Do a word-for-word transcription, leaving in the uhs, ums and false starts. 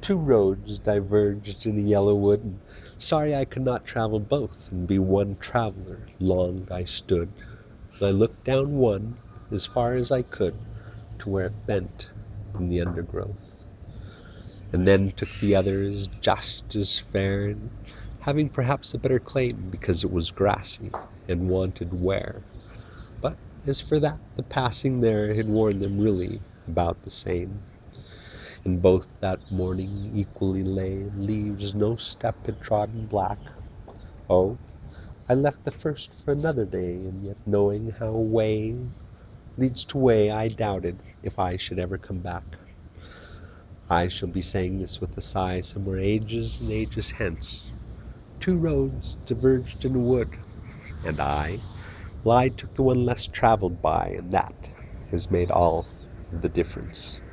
Two roads diverged in a yellow wood, and sorry I could not travel both and be one traveler. Long I stood, and I looked down one as far as I could to where it bent in the undergrowth, and then took the others just as fair, and having perhaps a better claim because it was grassy and wanted wear. But as for that, the passing there had worn them really about the same. And both that morning equally lay, and leaves no step had trodden black. Oh, I left the first for another day, and yet knowing how way leads to way, I doubted if I should ever come back. I shall be saying this with a sigh somewhere ages and ages hence. Two roads diverged in a wood, and I, well, I took the one less traveled by, and that has made all of the difference.